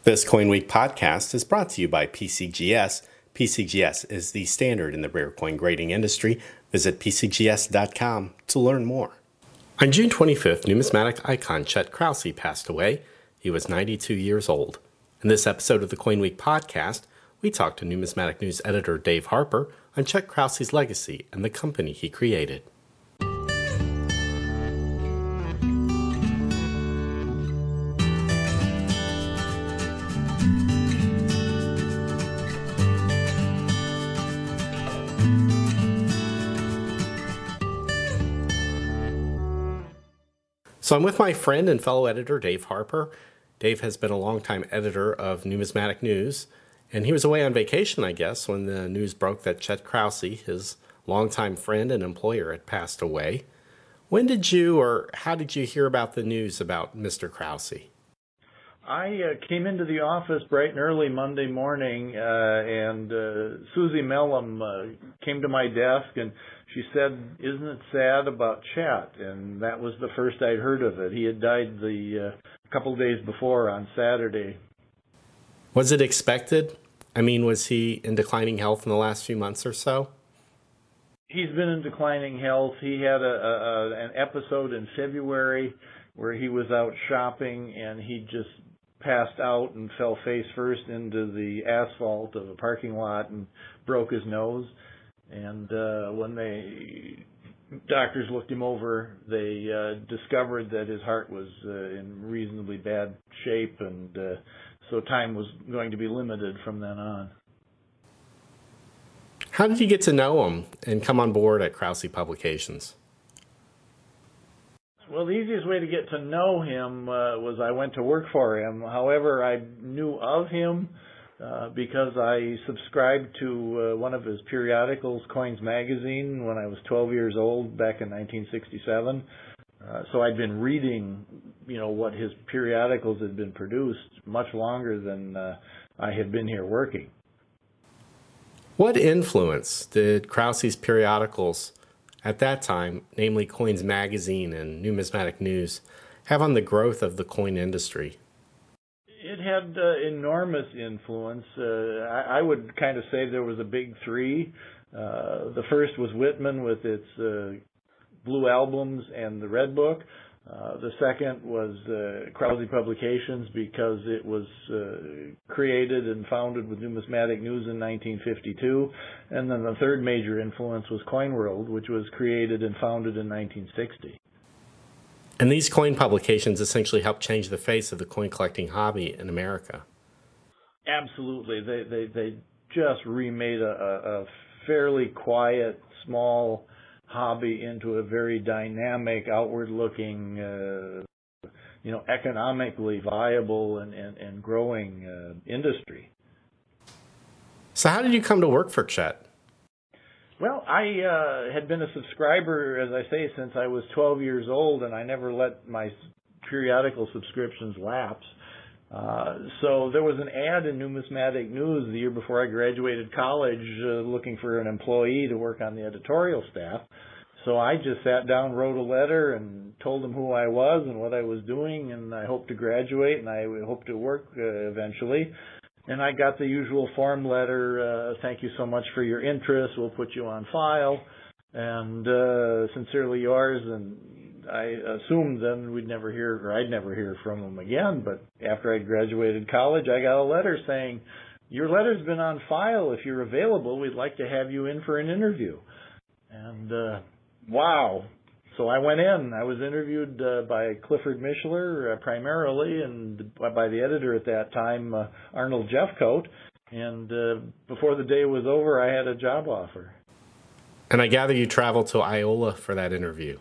This Coin Week podcast is brought to you by PCGS. PCGS is the standard in the rare coin grading industry. Visit PCGS.com to learn more. On June 25th, numismatic icon Chet Krause passed away. He was 92 years old. In this episode of the Coin Week podcast, we talked to Numismatic News editor Dave Harper on Chet Krause's legacy and the company he created. So I'm with my friend and fellow editor, Dave Harper. Dave has been a longtime editor of Numismatic News, and he was away on vacation, I guess, when the news broke that Chet Krause, his longtime friend and employer, had passed away. When did you, or how did you hear about the news about Mr. Krause? I came into the office bright and early Monday morning, and Susie Mellum came to my desk, and she said, "Isn't it sad about Chet?" And that was the first I'd heard of it. He had died a couple of days before on Saturday. Was it expected? I mean, was he in declining health in the last few months or so? He's been in declining health. He had an episode in February where he was out shopping, and he just passed out and fell face first into the asphalt of a parking lot and broke his nose. And when doctors looked him over, they discovered that his heart was in reasonably bad shape, and so time was going to be limited from then on. How did you get to know him and come on board at Krause Publications? Well, the easiest way to get to know him was I went to work for him. However, I knew of him because I subscribed to one of his periodicals, Coins Magazine, when I was 12 years old back in 1967. So I'd been reading, what his periodicals had been produced much longer than I had been here working. What influence did Krause's periodicals at that time, namely Coins Magazine and Numismatic News, have on the growth of the coin industry? It had enormous influence. I would kind of say there was a big three. The first was Whitman with its Blue Albums and the Red Book. The second was Krause Publications because it was created and founded with Numismatic News in 1952. And then the third major influence was Coin World, which was created and founded in 1960. And these coin publications essentially helped change the face of the coin collecting hobby in America. Absolutely. They just remade a fairly quiet, small hobby into a very dynamic, outward-looking, economically viable and growing industry. So how did you come to work for Chet? Well, I had been a subscriber, as I say, since I was 12 years old, and I never let my periodical subscriptions lapse. So there was an ad in Numismatic News the year before I graduated college looking for an employee to work on the editorial staff. So I just sat down, wrote a letter, and told them who I was and what I was doing, and I hoped to graduate, and I hope to work eventually. And I got the usual form letter, thank you so much for your interest, we'll put you on file, and sincerely yours, and I assumed then I'd never hear from them again, but after I graduated college, I got a letter saying, your letter's been on file, if you're available, we'd like to have you in for an interview. And wow. So I went in. I was interviewed by Clifford Mishler primarily, and by the editor at that time, Arnold Jeffcoat. And before the day was over, I had a job offer. And I gather you traveled to Iola for that interview.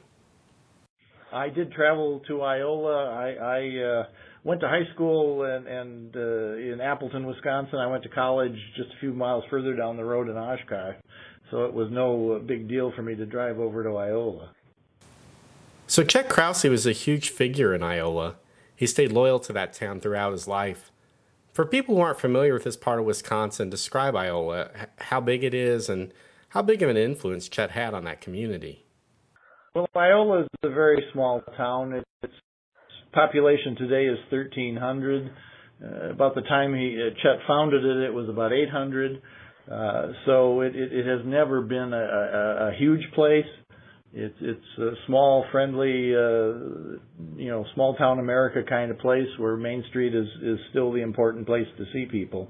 I did travel to Iola. I went to high school and in Appleton, Wisconsin. I went to college just a few miles further down the road in Oshkosh. So it was no big deal for me to drive over to Iola. So Chet Krause was a huge figure in Iola. He stayed loyal to that town throughout his life. For people who aren't familiar with this part of Wisconsin, describe Iola, how big it is, and how big of an influence Chet had on that community. Well, Iola is a very small town. Its population today is 1,300. about the time Chet founded it, it was about 800. So it has never been a huge place. It's a small, friendly, small town America kind of place where Main Street is still the important place to see people.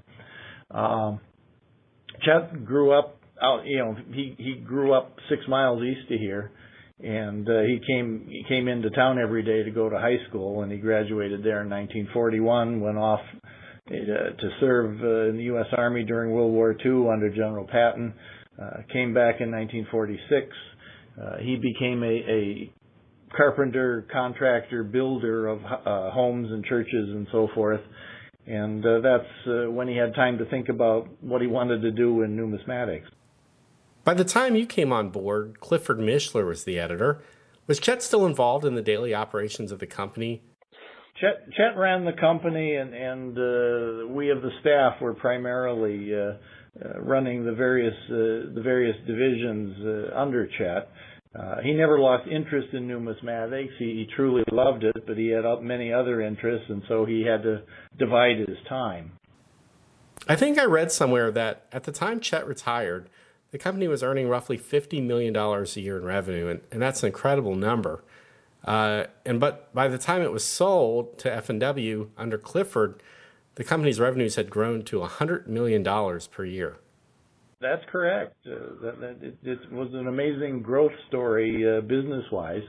Chet grew up out, he grew up 6 miles east of here, and he came into town every day to go to high school, and he graduated there in 1941, went off to serve in the U.S. Army during World War II under General Patton, came back in 1946. He became a carpenter, contractor, builder of homes and churches and so forth. And that's when he had time to think about what he wanted to do in numismatics. By the time you came on board, Clifford Mishler was the editor. Was Chet still involved in the daily operations of the company? Chet ran the company, and we of the staff were primarily running the various divisions under Chet. He never lost interest in numismatics. He truly loved it, but he had many other interests, and so he had to divide his time. I think I read somewhere that at the time Chet retired, the company was earning roughly $50 million a year in revenue, and that's an incredible number. But by the time it was sold to F&W under Clifford, the company's revenues had grown to $100 million per year. That's correct. It was an amazing growth story business-wise.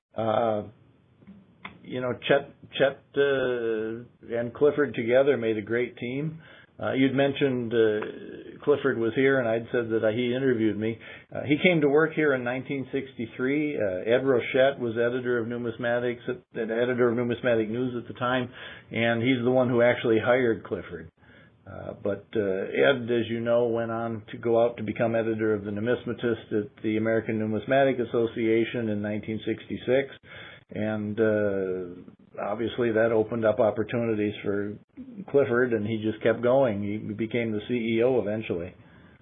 Chet and Clifford together made a great team. You'd mentioned Clifford was here, and I'd said that he interviewed me. He came to work here in 1963. Ed Rochette was editor of numismatics, editor of Numismatic News at the time, and he's the one who actually hired Clifford. But Ed, as you know, went on to go out to become editor of the Numismatist at the American Numismatic Association in 1966. And obviously that opened up opportunities for Clifford, and he just kept going. He became the CEO eventually.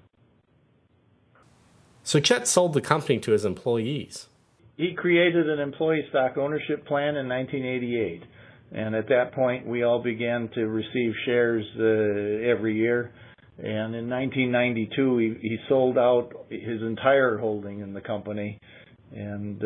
So Chet sold the company to his employees. He created an employee stock ownership plan in 1988. And at that point, we all began to receive shares every year. And in 1992, he sold out his entire holding in the company. And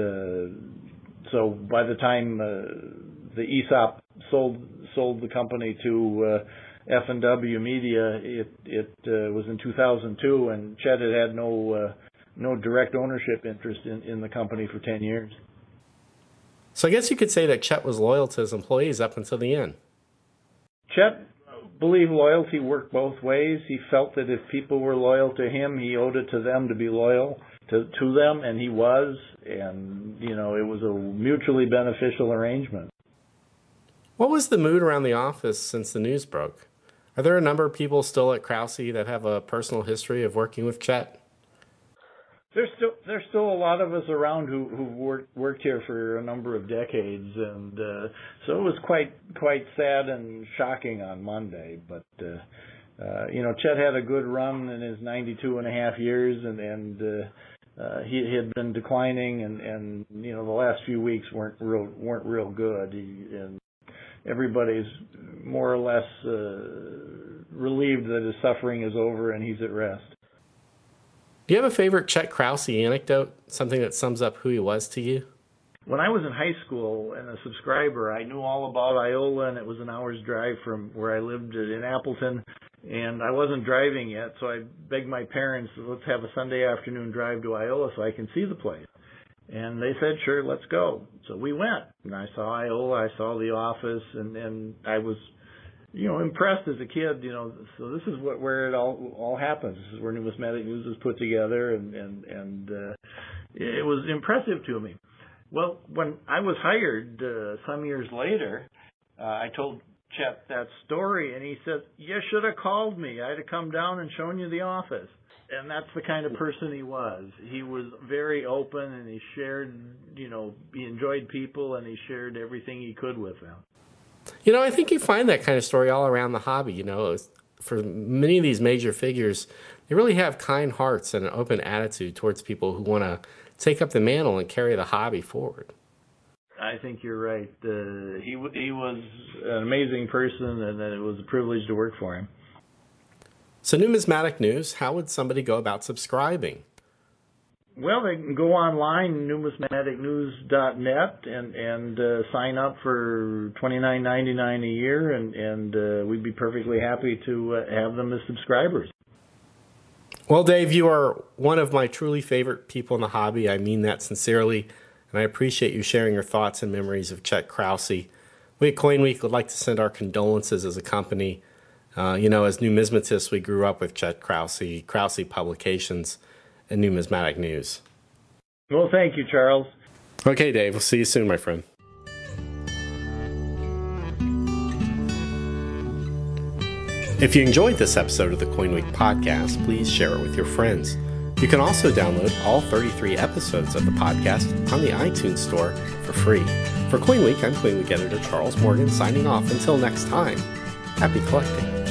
so by the time the ESOP sold the company to F&W Media, it was in 2002, and Chet had no direct ownership interest in the company for 10 years. So I guess you could say that Chet was loyal to his employees up until the end. Chet believed loyalty worked both ways. He felt that if people were loyal to him, he owed it to them to be loyal to them, and he was. And, it was a mutually beneficial arrangement. What was the mood around the office since the news broke? Are there a number of people still at Krause that have a personal history of working with Chet? There's still a lot of us around who worked here for a number of decades, and so it was quite sad and shocking on Monday. But Chet had a good run in his 92 and a half years, and he had been declining, and the last few weeks weren't real good. And everybody's more or less relieved that his suffering is over and he's at rest. Do you have a favorite Chet Krause anecdote, something that sums up who he was to you? When I was in high school and a subscriber, I knew all about Iola, and it was an hour's drive from where I lived in Appleton, and I wasn't driving yet, so I begged my parents, let's have a Sunday afternoon drive to Iola so I can see the place. And they said, sure, let's go. So we went, and I saw Iola, I saw the office, and I was impressed as a kid, so this is where it all happens. This is where Numismatic News is put together, and it was impressive to me. Well, when I was hired some years later, I told Chet that story, and he said, you should have called me. I'd have come down and shown you the office. And that's the kind of person he was. He was very open, and he shared, he enjoyed people, and he shared everything he could with them. I think you find that kind of story all around the hobby. For many of these major figures, they really have kind hearts and an open attitude towards people who want to take up the mantle and carry the hobby forward. I think you're right. He was an amazing person, and it was a privilege to work for him. So, Numismatic News, how would somebody go about subscribing? Well, they can go online, numismaticnews.net, and sign up for $29.99 a year, and we'd be perfectly happy to have them as subscribers. Well, Dave, you are one of my truly favorite people in the hobby. I mean that sincerely, and I appreciate you sharing your thoughts and memories of Chet Krause. We at Coin Week would like to send our condolences as a company. As numismatists, we grew up with Chet Krause, Krause Publications, and Numismatic News. Well, thank you, Charles. Okay, Dave. We'll see you soon, my friend. If you enjoyed this episode of the Coin Week podcast, please share it with your friends. You can also download all 33 episodes of the podcast on the iTunes Store for free. For Coin Week, I'm Coin Week editor Charles Morgan signing off. Until next time, happy collecting.